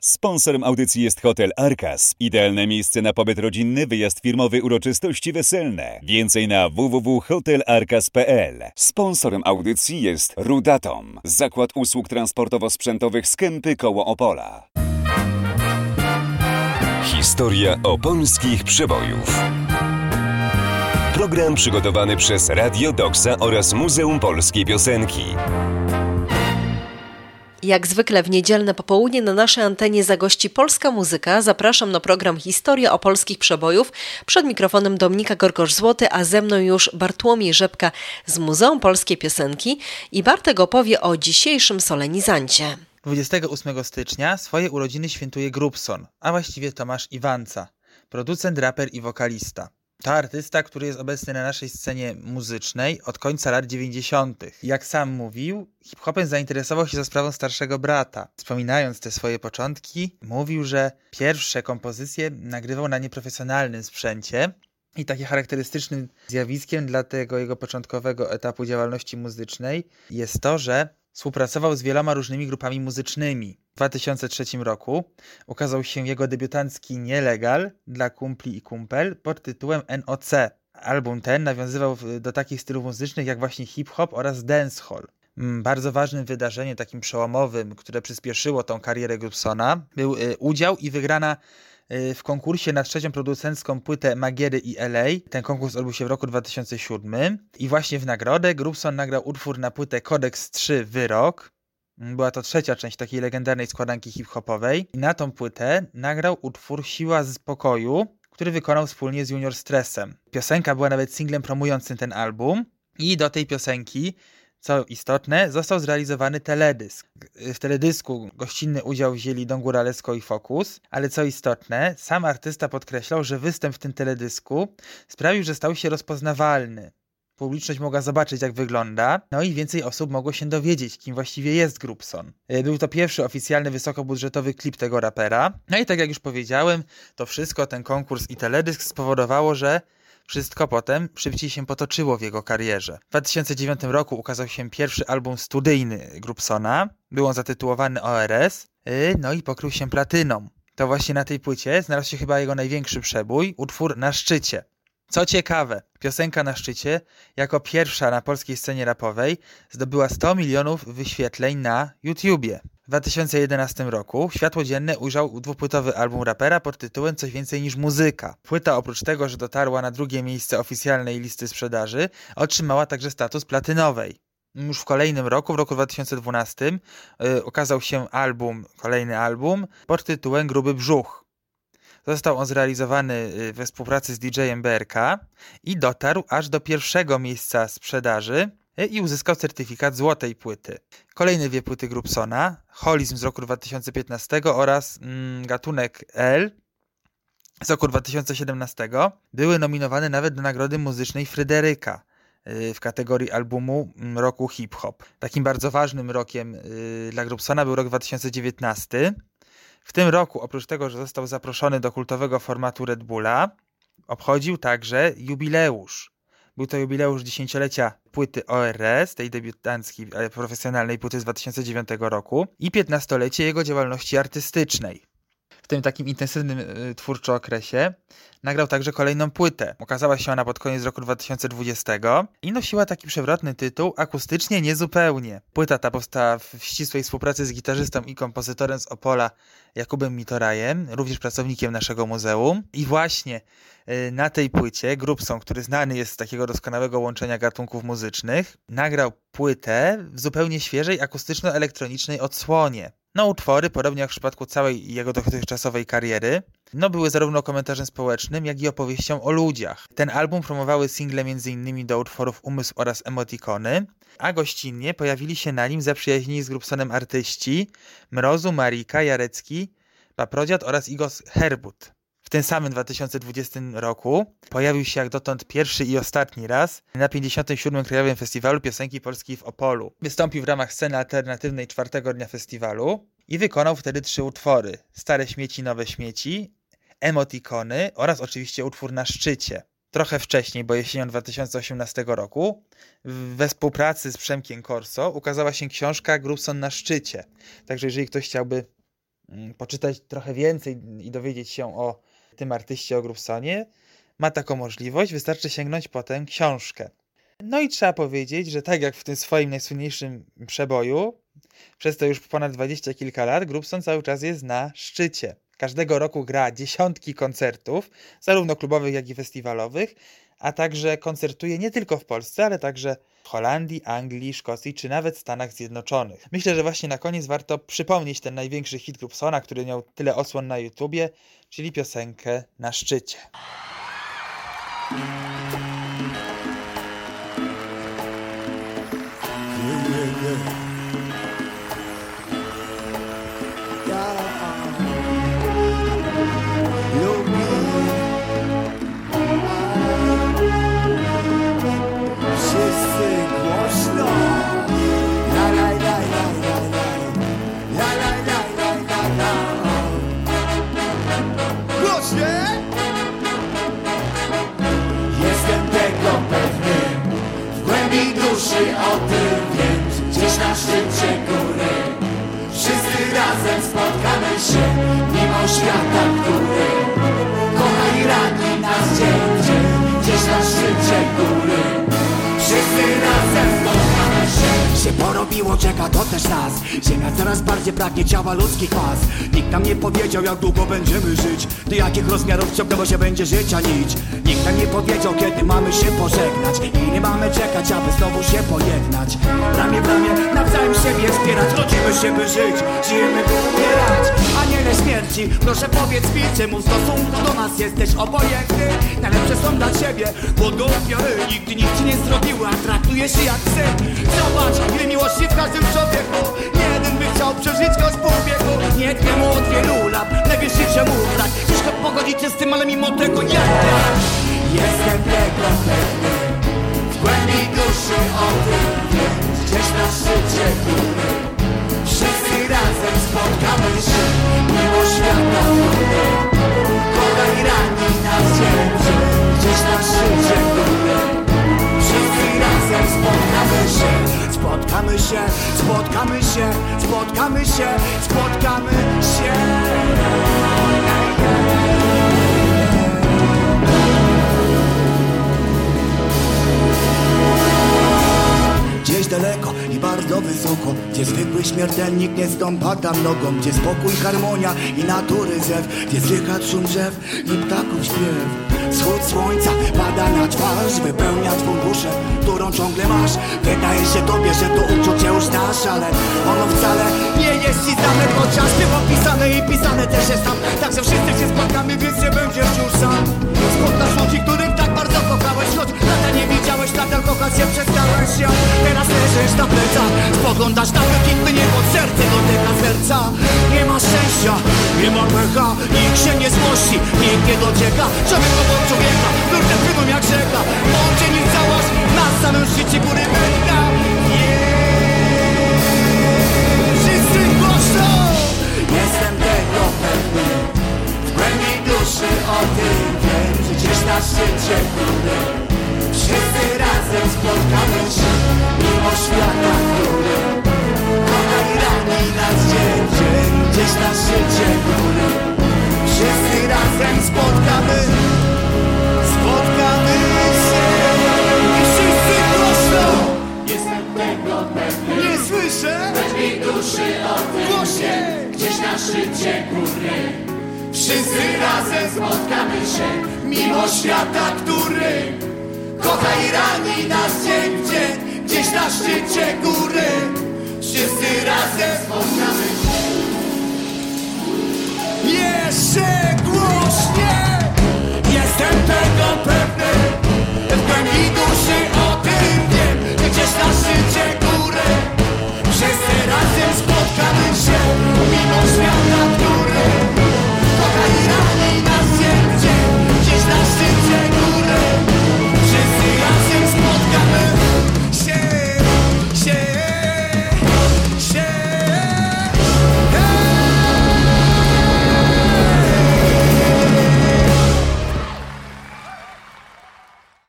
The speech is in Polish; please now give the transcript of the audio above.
Sponsorem audycji jest Hotel Arkas. Idealne miejsce na pobyt rodzinny, wyjazd firmowy, uroczystości weselne. Więcej na www.hotelarkas.pl. Sponsorem audycji jest Rudatom. Zakład usług transportowo-sprzętowych z Kępy koło Opola. Historia opolskich przebojów. Program przygotowany przez Radio Doksa oraz Muzeum Polskiej Piosenki. Jak zwykle w niedzielne popołudnie na naszej antenie zagości polska muzyka. Zapraszam na program Historia opolskich przebojów. Przed mikrofonem Dominika Gorgosz-Złoty, a ze mną już Bartłomiej Rzepka z Muzeum Polskiej Piosenki i Bartek opowie o dzisiejszym solenizancie. 28 stycznia swoje urodziny świętuje Grubson, a właściwie Tomasz Iwanca, producent, raper i wokalista. To artysta, który jest obecny na naszej scenie muzycznej od końca lat 90. Jak sam mówił, hip-hopem zainteresował się za sprawą starszego brata. Wspominając te swoje początki, mówił, że pierwsze kompozycje nagrywał na nieprofesjonalnym sprzęcie i takie charakterystycznym zjawiskiem dla tego jego początkowego etapu działalności muzycznej jest to, że współpracował z wieloma różnymi grupami muzycznymi. W 2003 roku ukazał się jego debiutancki Nielegal dla kumpli i kumpel pod tytułem NOC. Album ten nawiązywał do takich stylów muzycznych jak właśnie hip-hop oraz dancehall. Bardzo ważnym wydarzeniem, takim przełomowym, które przyspieszyło tą karierę Grubsona, był udział i wygrana w konkursie na trzecią producencką płytę Magiery i LA. Ten konkurs odbył się w roku 2007 i właśnie w nagrodę Grubson nagrał utwór na płytę Kodeks 3 Wyrok. Była to trzecia część takiej legendarnej składanki hip-hopowej. I na tą płytę nagrał utwór Siła z pokoju, który wykonał wspólnie z Junior Stressem. Piosenka była nawet singlem promującym ten album i do tej piosenki, co istotne, został zrealizowany teledysk. W teledysku gościnny udział wzięli Don Góralesco i Focus, ale co istotne, sam artysta podkreślał, że występ w tym teledysku sprawił, że stał się rozpoznawalny. Publiczność mogła zobaczyć, jak wygląda, no i więcej osób mogło się dowiedzieć, kim właściwie jest Grubson. Był to pierwszy oficjalny, wysokobudżetowy klip tego rapera. No i tak jak już powiedziałem, to wszystko, ten konkurs i teledysk spowodowało, że wszystko potem szybciej się potoczyło w jego karierze. W 2009 roku ukazał się pierwszy album studyjny Grubsona. Był on zatytułowany ORS, no i pokrył się platyną. To właśnie na tej płycie znalazł się chyba jego największy przebój, utwór Na szczycie. Co ciekawe, piosenka Na szczycie jako pierwsza na polskiej scenie rapowej zdobyła 100 milionów wyświetleń na YouTubie. W 2011 roku światło dzienne ujrzał dwupłytowy album rapera pod tytułem Coś więcej niż muzyka. Płyta oprócz tego, że dotarła na drugie miejsce oficjalnej listy sprzedaży, otrzymała także status platynowej. Już w kolejnym roku, w roku 2012, ukazał się kolejny album pod tytułem Gruby brzuch. Został on zrealizowany we współpracy z DJ-em BRK i dotarł aż do pierwszego miejsca sprzedaży i uzyskał certyfikat złotej płyty. Kolejne dwie płyty Grubsona, Holizm z roku 2015 oraz Gatunek L z roku 2017, były nominowane nawet do Nagrody Muzycznej Fryderyka w kategorii albumu roku hip-hop. Takim bardzo ważnym rokiem dla Grubsona był rok 2019. W tym roku, oprócz tego, że został zaproszony do kultowego formatu Red Bulla, obchodził także jubileusz. Był to jubileusz 10-lecia płyty ORS, tej debiutanckiej, profesjonalnej płyty z 2009 roku i 15-lecie jego działalności artystycznej. W tym takim intensywnym twórczo okresie nagrał także kolejną płytę. Ukazała się ona pod koniec roku 2020 i nosiła taki przewrotny tytuł Akustycznie niezupełnie. Płyta ta powstała w ścisłej współpracy z gitarzystą i kompozytorem z Opola Jakubem Mitorajem, również pracownikiem naszego muzeum. I właśnie na tej płycie Grubson, który znany jest z takiego doskonałego łączenia gatunków muzycznych, nagrał płytę w zupełnie świeżej akustyczno-elektronicznej odsłonie. Utwory, podobnie jak w przypadku całej jego dotychczasowej kariery, były zarówno komentarzem społecznym, jak i opowieścią o ludziach. Ten album promowały single m.in. do utworów Umysł oraz Emotikony, a gościnnie pojawili się na nim zaprzyjaźnieni z Grubsonem artyści Mrozu, Marika, Jarecki, Paprodziad oraz Igos Herbut. W tym samym 2020 roku pojawił się jak dotąd pierwszy i ostatni raz na 57. Krajowym Festiwalu Piosenki Polskiej w Opolu. Wystąpił w ramach sceny alternatywnej czwartego dnia festiwalu i wykonał wtedy 3 utwory. Stare śmieci, nowe śmieci, Emotikony oraz oczywiście utwór Na szczycie. Trochę wcześniej, bo jesienią 2018 roku, we współpracy z Przemkiem Corso ukazała się książka Grubson na szczycie. Także jeżeli ktoś chciałby poczytać trochę więcej i dowiedzieć się o tym artyście, o Grubsonie, ma taką możliwość, wystarczy sięgnąć potem książkę. No i trzeba powiedzieć, że tak jak w tym swoim najsłynniejszym przeboju, przez to już ponad 20 kilka lat, Grubson cały czas jest na szczycie. Każdego roku gra dziesiątki koncertów, zarówno klubowych, jak i festiwalowych, a także koncertuje nie tylko w Polsce, ale także w Holandii, Anglii, Szkocji czy nawet Stanach Zjednoczonych. Myślę, że właśnie na koniec warto przypomnieć ten największy hit Grubsona, który miał tyle odsłon na YouTubie, czyli piosenkę Na szczycie. O tym wiem, gdzieś na szczycie góry wszyscy razem spotkamy się, mimo świata, który kocha i rani nas dzień w dzień. Gdzieś na szczycie góry wszyscy razem spotkamy się. Się porobiło, czeka to też nas. Ziemia coraz bardziej pragnie ciała ludzkich mas. Nikt nam nie powiedział, jak długo będziemy żyć, do jakich rozmiarów ciągnęło się będzie życia nić. Nikt nam nie powiedział, kiedy mamy się pożegnać i nie mamy czekać, aby znowu się pojednać. Ramię w ramię nawzajem siebie wspierać. Rodzimy się, by żyć, żyjemy, by umierać. Aniele śmierci, proszę powiedz mi, czemu w stosunku do nas jesteś obojętny? Najlepsze są dla ciebie płodne ofiary. Nigdy nikt ci nie zrobił, a traktuje się jak syn. Zobacz, ile miłości w każdym człowieku. Nie jeden by chciał przeżyć go z pół wieku. Nie temu od wielu lat, najwyższy czemu brak. Ciężko pogodzić się z tym, ale mimo tego ja jestem tego pewny. W głębi duszy o tym wiem. Gdzieś na szczycie góry wszyscy razem spotkamy się, mimo świata, który kocha i rani nas dzień w dzień. Gdzieś na szczycie góry wszyscy razem spotkamy się. Spotkamy się, spotkamy się, spotkamy się, spotkamy się. Gdzieś daleko i bardzo wysoko, gdzie zwykły śmiertelnik nie stąpa tam nogą, gdzie spokój, harmonia i natury zew, gdzie słychać szum drzew i ptaków śpiew. Wschód słońca pada na twarz, wypełnia twą duszę, którą ciągle masz. Wydaje się tobie, że to uczucie już znasz, ale ono wcale nie jest ci znane, chociaż było pisane i pisane też jest tam. Także wszyscy się spotkamy, więc nie będziesz już sam. Spotkasz ludzi, których tak bardzo kochałeś, choć lata nie widziałeś, nadal kochać się przestałeś. Ja teraz leżysz na plecach, spoglądasz na błękitny niebo, serce dotyka serca. Nie ma szczęścia, nie ma pecha, nikt się nie złości, nikt nie docieka. Człowiek obok człowieka, ludzie płyną jak rzeka. On cię nie całaś, na samym szczycie góry męka. Wszyscy głośno! Jestem tego pewny, w głębi duszy o tym wiem, że gdzieś na szczycie góry wszyscy razem spotkamy się, mimo świata, który kocha i rani nas dzień w dzień. Gdzieś na szczycie góry wszyscy razem spotkamy się. I wszyscy głośno! Jestem tego pewny, nie słyszę, weź mi duszy o tym głośnie. Gdzieś na szczycie góry wszyscy razem spotkamy się, mimo świata, który kocha i rani nas dzień w dzień. Gdzieś na szczycie góry wszyscy razem spotkamy się.